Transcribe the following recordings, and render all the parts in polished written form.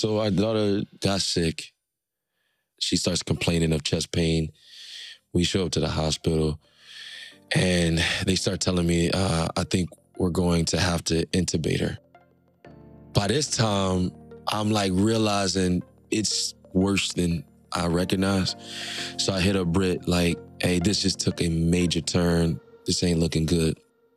So our daughter got sick. She starts complaining of chest pain. We show up to the hospital and they start telling me, I think we're going to have to intubate her. By this time, I'm like realizing it's worse than I recognize. So I hit up Britt like, hey, this just took a major turn. This ain't looking good.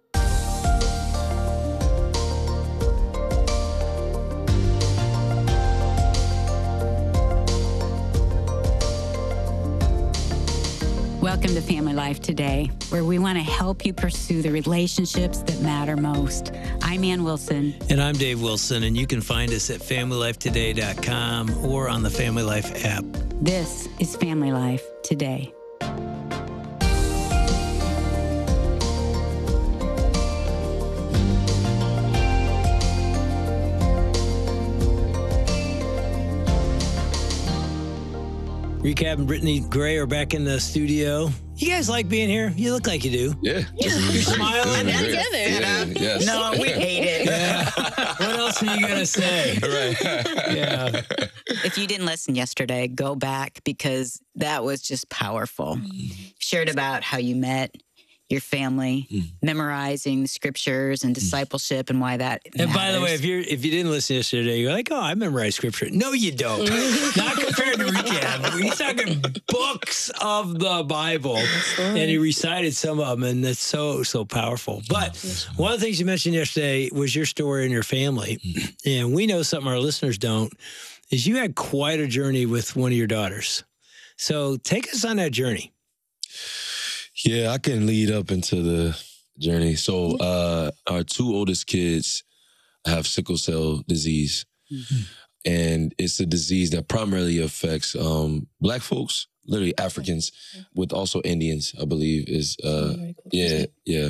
Welcome to Family Life Today, where we want to help you pursue the relationships that matter most. I'm Ann Wilson. And I'm Dave Wilson, and you can find us at FamilyLifeToday.com or on the Family Life app. This is Family Life Today. Recap and Brittany Gray are back in the studio. You guys like being here? You look like you do. Yeah. You're smiling. Yes. No, we hate it. Yeah. What else are you going to say? Right. Yeah. If you didn't listen yesterday, go back because that was just powerful. Shared about how you met your family, memorizing the scriptures and discipleship and why that And by the way, matters. if you didn't listen yesterday, you're like, oh, I memorized scripture. No, you don't. Not compared to Recap. He's talking books of the Bible. And he recited some of them, and that's so powerful. But one of the things you mentioned yesterday was your story and your family. And we know something our listeners don't, is you had quite a journey with one of your daughters. So take us on that journey. Yeah, I can lead up into the journey. So our two oldest kids have sickle cell disease. And it's a disease that primarily affects Black folks, literally Africans, with also Indians, I believe is, yeah.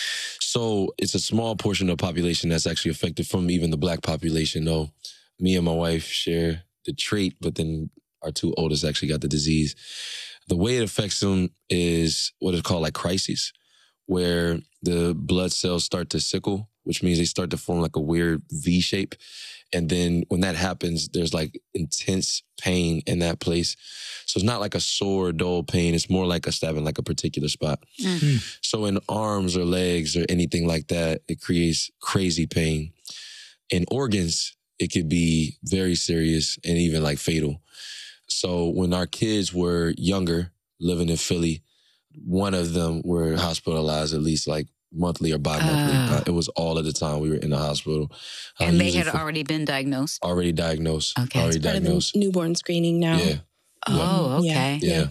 So it's a small portion of the population that's actually affected from even the Black population, though. Me and my wife share the trait, but then our two oldest actually got the disease. The way it affects them is what is called like crises, where the blood cells start to sickle, which means they start to form like a weird V shape. And then when that happens, there's like intense pain in that place. So it's not like a sore, dull pain. It's more like a stabbing like a particular spot. So in arms or legs or anything like that, it creates crazy pain. In organs, it could be very serious and even like fatal. So when our kids were younger, living in Philly, one of them were hospitalized at least like monthly or bi-monthly. It was all of the time we were in the hospital. And they had already been diagnosed? Already diagnosed. Okay. Already It's part diagnosed. of the newborn screening now. Yeah. Oh, okay. Yeah.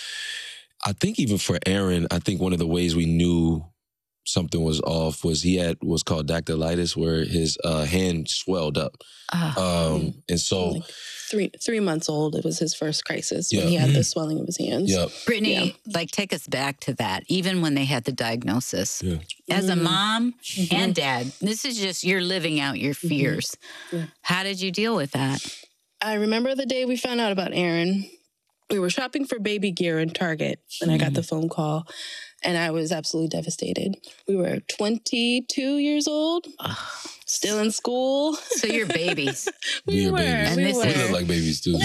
I think even for Aaron, I think one of the ways we knew something was off was he had what's called dactylitis, where his hand swelled up. And so... Like 3 months old, it was his first crisis when Yeah. he had the swelling of his hands. Yep. Brittany, like take us back to that, even when they had the diagnosis. Yeah. As a mom and dad, this is just, you're living out your fears. Yeah. How did you deal with that? I remember the day we found out about Aaron. We were shopping for baby gear in Target, and I got the phone call, and I was absolutely devastated. We were 22 years old, still in school. So you're babies. We are babies. And we this were. We look like babies too.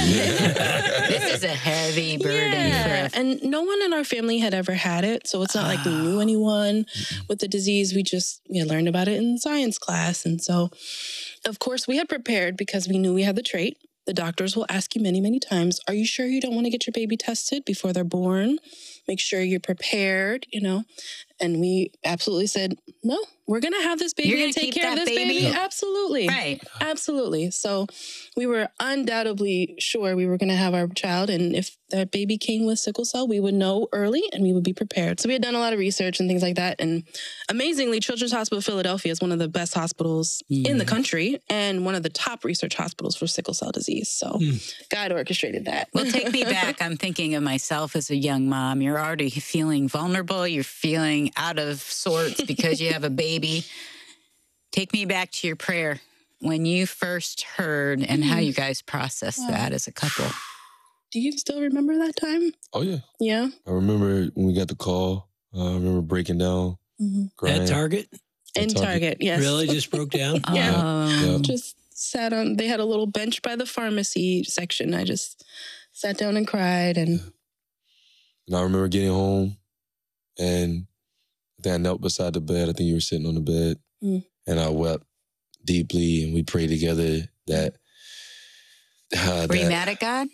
This is a heavy burden Yeah. for And no one in our family had ever had it. So it's not like we knew anyone with the disease. We had learned about it in science class. And so, of course, we had prepared because we knew we had the trait. The doctors will ask you many, many times, are you sure you don't want to get your baby tested before they're born? Make sure you're prepared, And we absolutely said, no, we're going to have this baby You're gonna and take keep care of that this baby. baby? Absolutely. Right. Absolutely. So we were undoubtedly sure we were going to have our child. And if that baby came with sickle cell, we would know early and we would be prepared. So we had done a lot of research and things like that. And amazingly, Children's Hospital of Philadelphia is one of the best hospitals in the country and one of the top research hospitals for sickle cell disease. So God orchestrated that. Well, take me back. I'm thinking of myself as a young mom. You're already feeling vulnerable. You're feeling out of sorts because you have a baby. Take me back to your prayer when you first heard and how you guys processed that as a couple. Do you still remember that time? Oh, yeah. Yeah. I remember when we got the call. I remember breaking down, crying. At Target? In Target, yes. Really just broke down? Yeah. Oh. Just sat on, they had a little bench by the pharmacy section. I just sat down and cried. And I remember getting home and I think I knelt beside the bed. I think you were sitting on the bed. And I wept deeply and we prayed together that... Were you mad at God?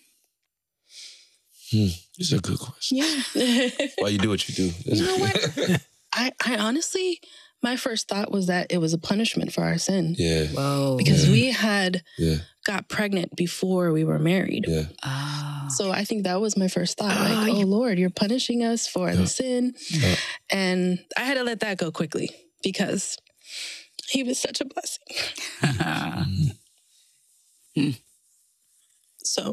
It's a good question. Yeah. Why you do what you do. You know what? I honestly, my first thought was that it was a punishment for our sin. Yeah. Whoa. Because we had got pregnant before we were married. Yeah. Oh. So I think that was my first thought. Like, oh Lord, you're punishing us for the sin. And I had to let that go quickly because he was such a blessing. So,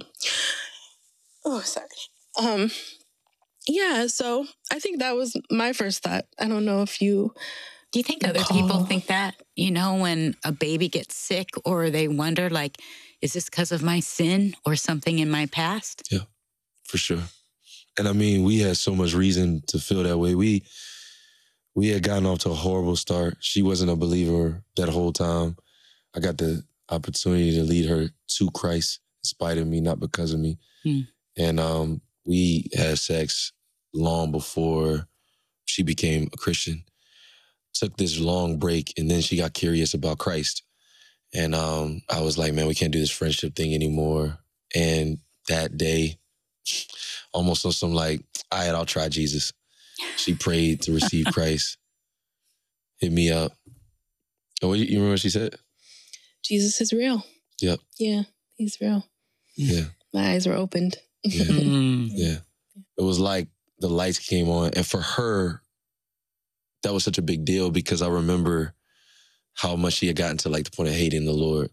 sorry. Yeah, so I think that was my first thought. I don't know if you... Do you think other people think that, when a baby gets sick or they wonder, like, is this because of my sin or something in my past? Yeah, for sure. And I mean, we had so much reason to feel that way. We had gotten off to a horrible start. She wasn't a believer that whole time. I got the opportunity to lead her to Christ in spite of me, not because of me. And we had sex long before she became a Christian. Took this long break, and then she got curious about Christ. And I was like, man, we can't do this friendship thing anymore. And that day, almost on some like, all right, I'll try Jesus. She prayed to receive Christ. Hit me up. Oh, you remember what she said? Jesus is real. Yep. Yeah, he's real. Yeah. My eyes were opened. Yeah. Yeah. It was like the lights came on. And for her, that was such a big deal because I remember how much she had gotten to like the point of hating the Lord.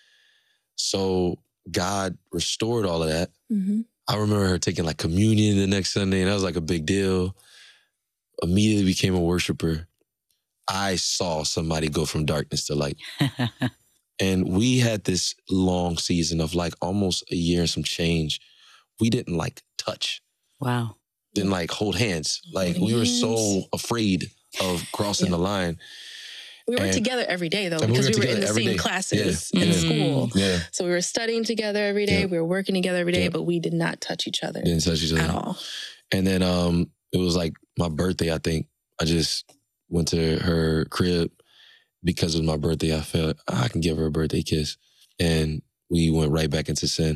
So God restored all of that. I remember her taking like communion the next Sunday, and that was like a big deal. Immediately became a worshiper. I saw somebody go from darkness to light. And we had this long season of like almost a year and some change. We didn't like touch. Wow. Didn't like hold hands. Like we were so afraid of crossing the line. We were together every day though, because we were in the same classes in school. Yeah. So we were studying together every day. We were working together every day, but we did not touch each other. Didn't touch each other at all. And then it was like my birthday, I think. I just went to her crib because it was my birthday. I felt I can give her a birthday kiss. And we went right back into sin.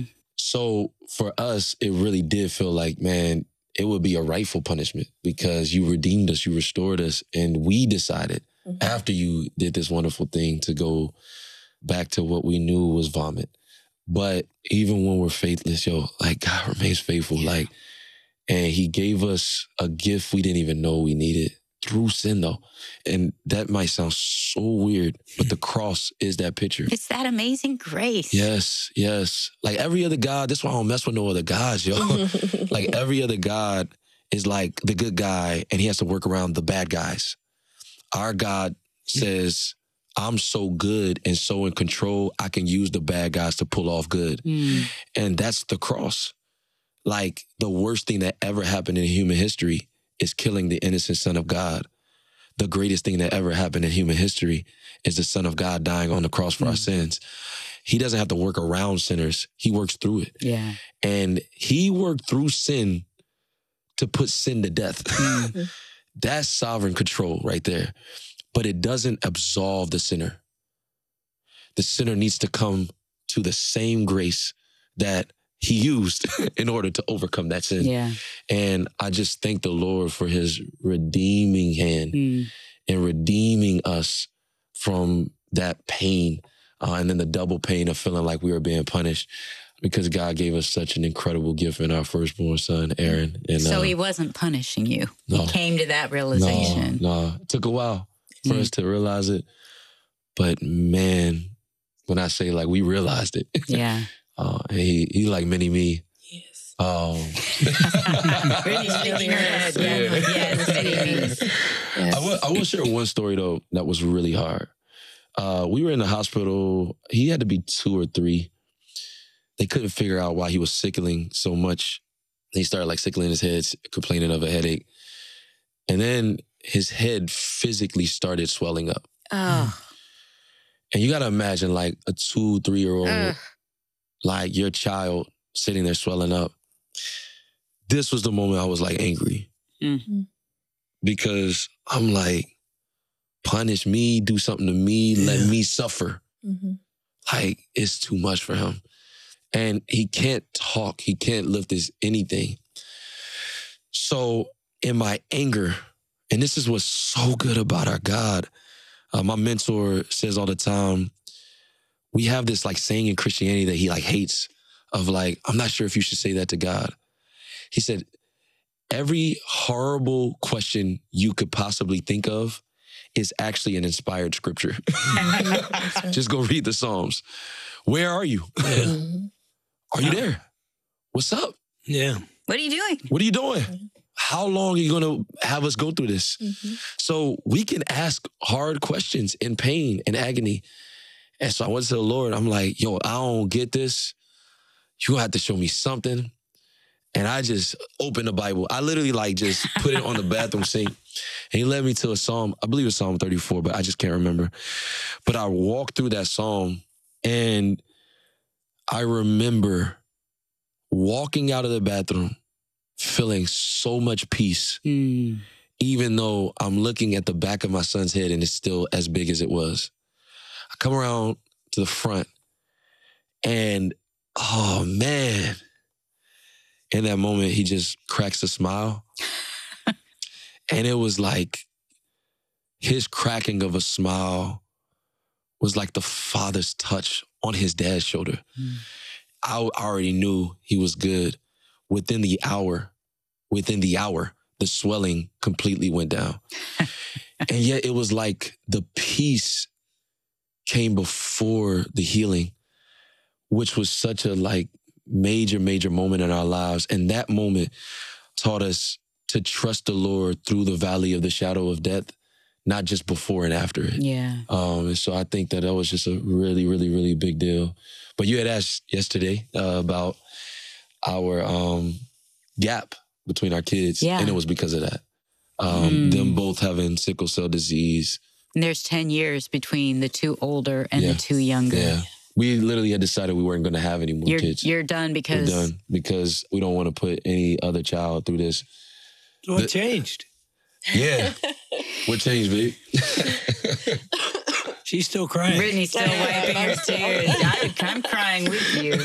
So for us, it really did feel like, man, it would be a rightful punishment because you redeemed us, you restored us, and we decided after you did this wonderful thing to go back to what we knew was vomit. But even when we're faithless, like God remains faithful. Like, and he gave us a gift we didn't even know we needed through sin though. And that might sound so weird, but the cross is that picture. It's that amazing grace. Yes, yes. Like every other God, that's why I don't mess with no other gods, Like every other God is like the good guy and he has to work around the bad guys. Our God says, I'm so good and so in control, I can use the bad guys to pull off good. And that's the cross. Like the worst thing that ever happened in human history is killing the innocent Son of God. The greatest thing that ever happened in human history is the Son of God dying on the cross for our sins. He doesn't have to work around sinners. He works through it. Yeah. And he worked through sin to put sin to death. That's sovereign control right there. But it doesn't absolve the sinner. The sinner needs to come to the same grace that he used in order to overcome that sin. Yeah. And I just thank the Lord for his redeeming hand and redeeming us from that pain and then the double pain of feeling like we were being punished because God gave us such an incredible gift in our firstborn son, Aaron. And, so he wasn't punishing you. No. He came to that realization. No, it took a while for us to realize it. But man, when I say like we realized it. Yeah. He like mini me. Yes. Really shaking her head. Yes, mini me. Yes. I will share one story though that was really hard. We were in the hospital. He had to be 2 or 3. They couldn't figure out why he was sickling so much. He started like sickling his head, complaining of a headache. And then his head physically started swelling up. Oh. And you got to imagine like a 2-3-year-old, Ugh. like your child sitting there swelling up. This was the moment I was like angry. Mm. Because I'm like, punish me, do something to me, let me suffer. Mm-hmm. Like, it's too much for him. And he can't talk. He can't lift his anything. So in my anger, and this is what's so good about our God, my mentor says all the time, we have this like saying in Christianity that he like hates of like, I'm not sure if you should say that to God. He said, every horrible question you could possibly think of is actually an inspired scripture. Just go read the Psalms. Where are you? Mm-hmm. Are you there? What's up? Yeah. What are you doing? What are you doing? How long are you going to have us go through this? Mm-hmm. So we can ask hard questions in pain and agony. And so I went to the Lord. I'm like, yo, I don't get this. You have to show me something. And I just opened the Bible. I literally like just put it on the bathroom sink. And he led me to a Psalm, I believe it's Psalm 34, but I just can't remember. But I walked through that Psalm and I remember walking out of the bathroom feeling so much peace, even though I'm looking at the back of my son's head and it's still as big as it was. I come around to the front and, oh man, in that moment, he just cracks a smile. And it was like his cracking of a smile was like the father's touch on his dad's shoulder. I already knew he was good. Within the hour, the swelling completely went down. And yet it was like the peace came before the healing, which was such a like major moment in our lives. And that moment taught us to trust the Lord through the valley of the shadow of death, not just before and after it. Yeah. And so I think that was just a really big deal. But you had asked yesterday about our gap between our kids. Yeah. And it was because of that. Them both having sickle cell disease. And there's 10 years between the two older and the two younger. Yeah. We literally had decided we weren't going to have any more kids. You're done because... We're done because we don't want to put any other child through this. What changed? Yeah. What changed, babe? She's still crying. Brittany's still wiping her tears. I'm crying with you.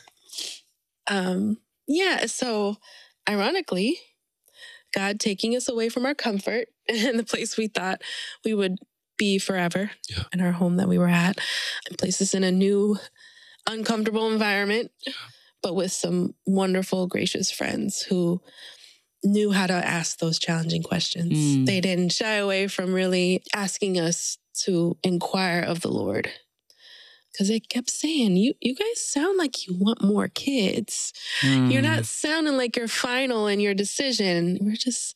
Yeah, so ironically, God taking us away from our comfort and the place we thought we would be forever in our home that we were at, and placed us in a new, uncomfortable environment, but with some wonderful, gracious friends who knew how to ask those challenging questions. They didn't shy away from really asking us to inquire of the Lord. Because they kept saying, you guys sound like you want more kids. You're not sounding like you're final in your decision. We're just,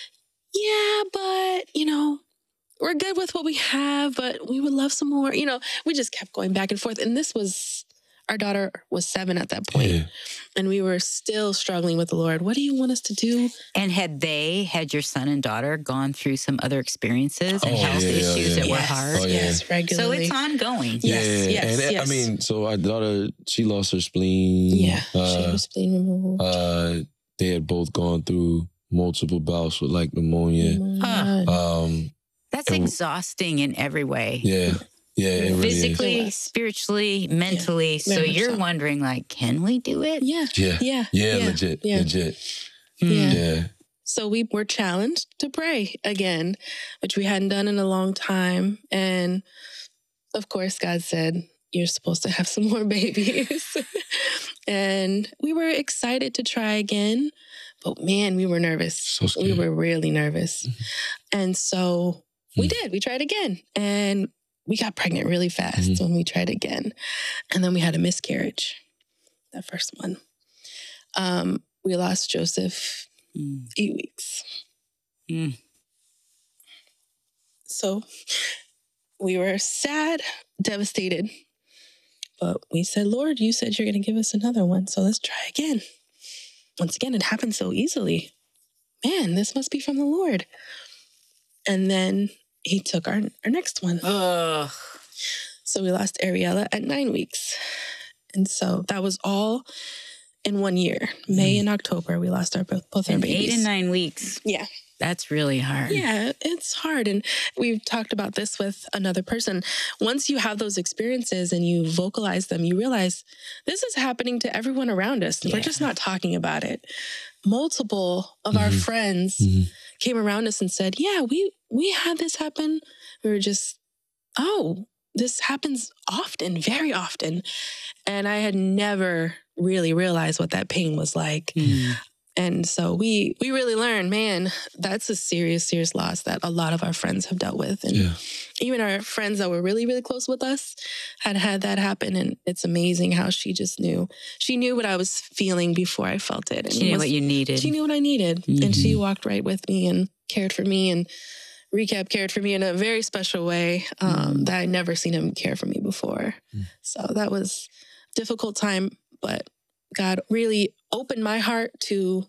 but, we're good with what we have, but we would love some more. We just kept going back and forth. And our daughter was 7 at that point. Yeah. And we were still struggling with the Lord. What do you want us to do? And had your son and daughter gone through some other experiences and health issues that were hard? Yes, regularly. So it's ongoing. Yes. I mean, so our daughter, she lost her spleen. Yeah, she had her spleen removed. They had both gone through multiple bouts with like pneumonia. That's exhausting in every way. Yeah. Yeah, it really physically, is. spiritually, mentally. Yeah, so you're wondering, like, can we do it? Yeah. Legit. Yeah. So we were challenged to pray again, which we hadn't done in a long time. And of course, God said, you're supposed to have some more babies. And we were excited to try again. But man, we were nervous. So scared. We were really nervous. And so we did. We tried again. And we got pregnant really fast when we tried again. And then we had a miscarriage, that first one. We lost Joseph 8 weeks. So we were sad, devastated. But we said, Lord, you said you're going to give us another one. So let's try again. Once again, it happened so easily. Man, this must be from the Lord. And then he took our next one. So we lost Ariella at 9 weeks. And so that was all in 1 year. May and October, we lost both our babies. 8 and 9 weeks. Yeah. That's really hard. Yeah, it's hard. And we've talked about this with another person. Once you have those experiences and you vocalize them, you realize this is happening to everyone around us. We're just not talking about it. Multiple of our friends came around us and said, yeah, we had this happen. We were just, oh, this happens often, very often. And I had never really realized what that pain was like. And so we really learned, man, that's a serious, serious loss that a lot of our friends have dealt with. And even our friends that were really, really close with us had that happen. And it's amazing how she just knew. She knew what I was feeling before I felt it. And She knew what you needed. She knew what I needed. And she walked right with me and cared for me. And Recap cared for me in a very special way that I'd never seen him care for me before. So that was a difficult time, but God really opened my heart to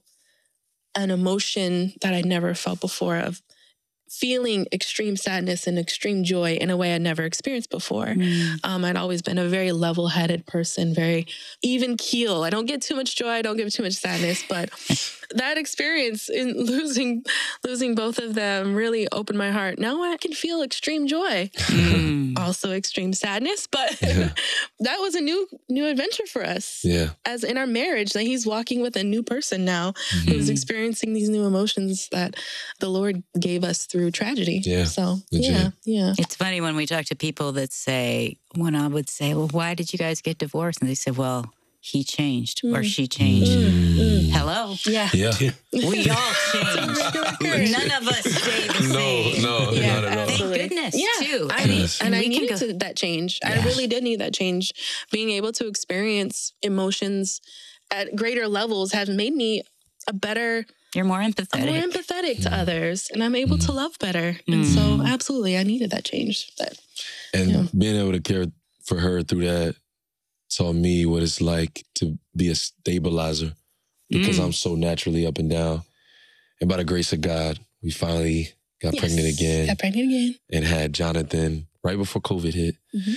an emotion that I'd never felt before, of feeling extreme sadness and extreme joy in a way I'd never experienced before. I'd always been a very level-headed person, very even keel. I don't get too much joy. I don't get too much sadness, but that experience in losing both of them really opened my heart. Now I can feel extreme joy, also extreme sadness, but that was a new adventure for us. Yeah. As in our marriage, that he's walking with a new person now who's experiencing these new emotions that the Lord gave us through tragedy. Yeah. So, Legit. yeah. It's funny when we talk to people that say, when I would say, well, why did you guys get divorced? And they say, well, he changed or she changed. Hello? Yeah. Yeah. We all change. None of us stay the same. No, Yeah, not at all. absolutely. Thank goodness, Yeah. too. And I we can needed that change. I really did need that change. Being able to experience emotions at greater levels has made me You're more empathetic. more empathetic to others, and I'm able to love better. And so, absolutely, I needed that change. And being able to care for her through that taught me what it's like to be a stabilizer, because I'm so naturally up and down. And by the grace of God, we finally got pregnant again. Got pregnant again. And had Jonathan right before COVID hit.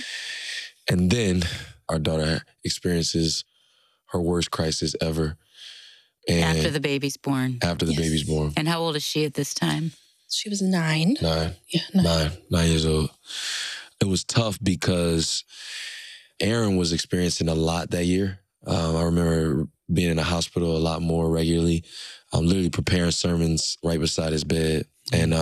And then our daughter experiences her worst crisis ever. And After the baby's born. after the baby's born. And how old is she at this time? She was 9. 9 Yeah, 9. 9 years old. It was tough because Aaron was experiencing a lot that year. I remember being in the hospital a lot more regularly. I'm literally preparing sermons right beside his bed. And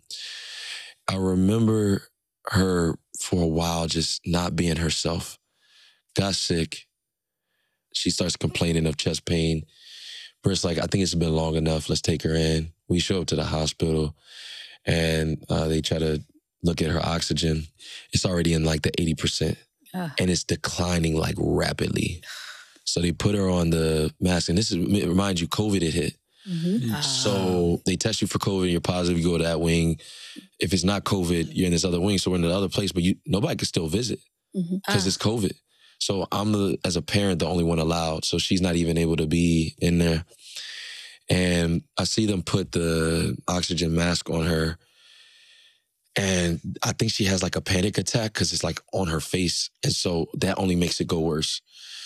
I remember her for a while just not being herself. Got sick. She starts complaining of chest pain. Britt's like, I think it's been long enough. Let's take her in. We show up to the hospital and they try to look at her oxygen. It's already in like the 80%. And it's declining like rapidly. So they put her on the mask. And this is, remind you, COVID had hit. So they test you for COVID, you're positive, you go to that wing. If it's not COVID, you're in this other wing. So we're in the other place, but nobody can still visit because it's COVID. So I'm, as a parent, the only one allowed. So she's not even able to be in there. And I see them put the oxygen mask on her. And I think she has like a panic attack because it's like on her face. And so that only makes it go worse.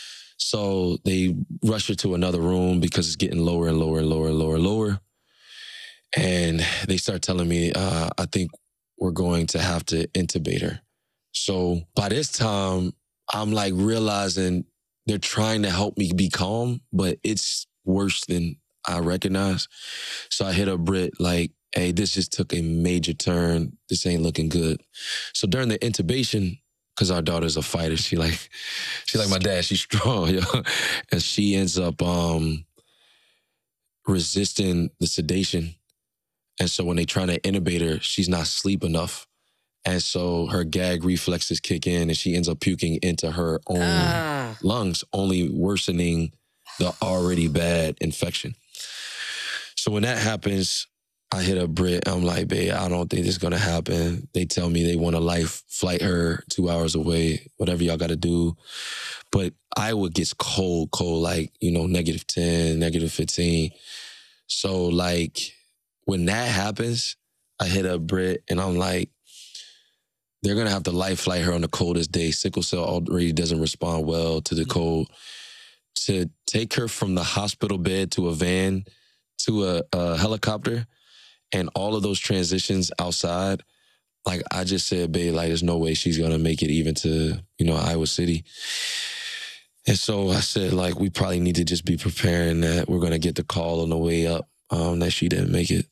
So they rush her to another room because it's getting lower and lower and lower and lower and lower. And they start telling me, I think we're going to have to intubate her. So by this time, I'm like realizing they're trying to help me be calm, but it's worse than I recognize. So I hit up Britt like, hey, this just took a major turn. This ain't looking good. So during the intubation, because our daughter's a fighter, she like my dad, she's strong, yo. And she ends up resisting the sedation. And so when they try to intubate her, she's not asleep enough. And so her gag reflexes kick in and she ends up puking into her own lungs, only worsening the already bad infection. So when that happens, I hit up Britt. I'm like, babe, I don't think this is going to happen. They tell me they want to life flight her 2 hours away, whatever y'all got to do. But Iowa gets cold, like, -10, -15. So like when that happens, I hit up Britt and I'm like, they're going to have to life flight her on the coldest day. Sickle cell already doesn't respond well to the cold. To take her from the hospital bed to a van to a helicopter and all of those transitions outside, like I just said, babe, like there's no way she's going to make it even to, Iowa City. And so I said, like, we probably need to just be preparing that we're going to get the call on the way up that she didn't make it.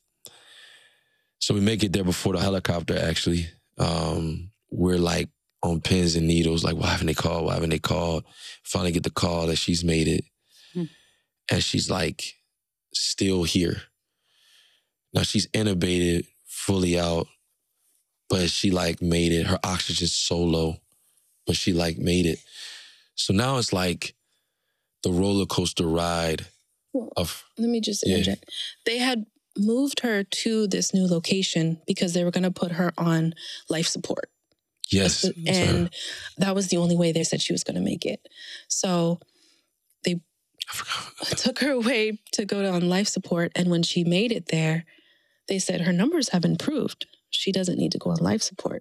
So we make it there before the helicopter, actually. We're like on pins and needles, like, why haven't they called? Why haven't they called? Finally get the call that she's made it. And she's like still here. Now she's intubated, fully out, but she like made it. Her oxygen's so low, but she like made it. So now it's like the roller coaster ride of... Let me just interject. Yeah. They had moved her to this new location because they were going to put her on life support. Yes. And that was the only way they said she was going to make it. So they took her away to go on life support. And when she made it there, they said her numbers have improved. She doesn't need to go on life support.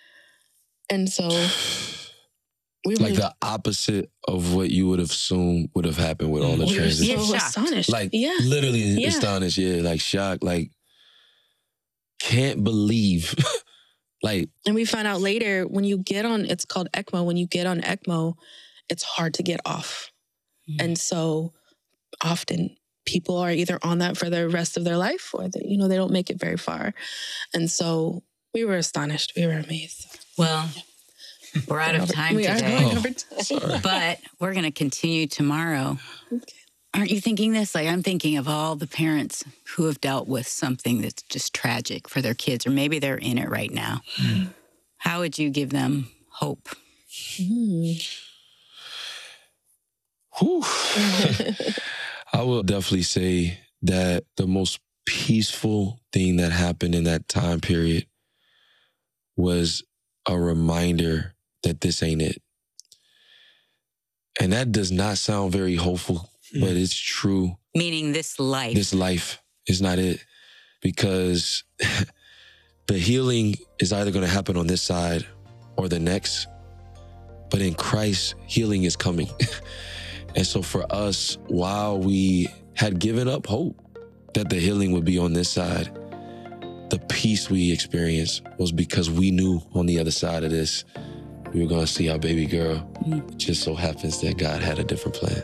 And so... we were like the opposite of what you would have assumed would have happened with all the transitions. We were so astonished. Like, literally astonished. Yeah, like shocked. Like, can't believe. Like, and we found out later when you get on, it's called ECMO. When you get on ECMO, it's hard to get off. And so often people are either on that for the rest of their life or they don't make it very far. And so we were astonished. We were amazed. Well, we're out of time today, but we're going to continue tomorrow. Okay. Aren't you thinking this? Like, I'm thinking of all the parents who have dealt with something that's just tragic for their kids, or maybe they're in it right now. How would you give them hope? I will definitely say that the most peaceful thing that happened in that time period was a reminder that this ain't it. And that does not sound very hopeful, but it's true. Meaning this life. This life is not it. Because the healing is either going to happen on this side or the next. But in Christ, healing is coming. And so for us, while we had given up hope that the healing would be on this side, the peace we experienced was because we knew on the other side of this, we were going to see our baby girl. It just so happens that God had a different plan.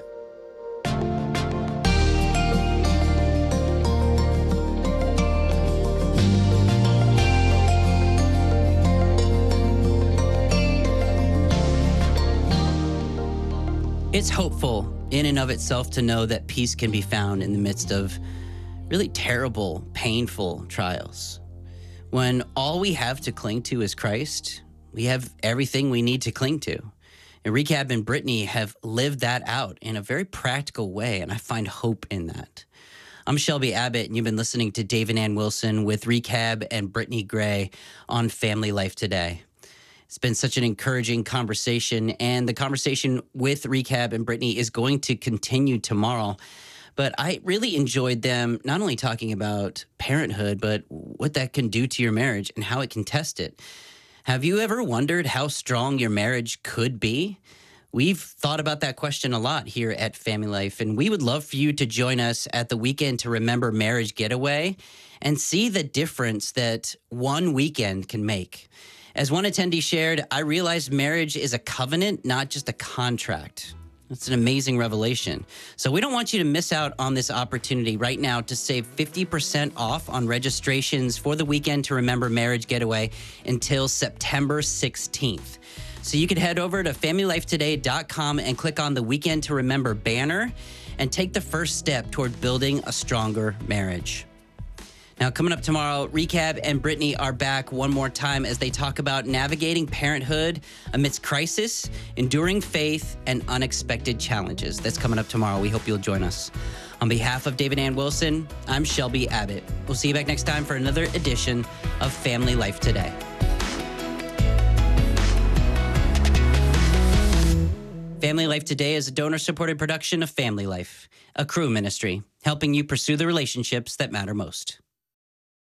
It's hopeful in and of itself to know that peace can be found in the midst of really terrible, painful trials. When all we have to cling to is Christ, we have everything we need to cling to. And Rechab and Brittany have lived that out in a very practical way, and I find hope in that. I'm Shelby Abbott, and you've been listening to Dave and Ann Wilson with Rechab and Brittany Gray on Family Life Today. It's been such an encouraging conversation, and the conversation with Rechab and Brittany is going to continue tomorrow. But I really enjoyed them not only talking about parenthood, but what that can do to your marriage and how it can test it. Have you ever wondered how strong your marriage could be? We've thought about that question a lot here at Family Life, and we would love for you to join us at the Weekend to Remember Marriage Getaway and see the difference that one weekend can make. As one attendee shared, I realized marriage is a covenant, not just a contract. That's an amazing revelation. So we don't want you to miss out on this opportunity right now to save 50% off on registrations for the Weekend to Remember Marriage Getaway until September 16th. So you can head over to FamilyLifeToday.com and click on the Weekend to Remember banner and take the first step toward building a stronger marriage. Now, coming up tomorrow, Rechab and Brittany are back one more time as they talk about navigating parenthood amidst crisis, enduring faith, and unexpected challenges. That's coming up tomorrow. We hope you'll join us. On behalf of David Ann Wilson, I'm Shelby Abbott. We'll see you back next time for another edition of Family Life Today. Family Life Today is a donor-supported production of Family Life, a Cru ministry, helping you pursue the relationships that matter most.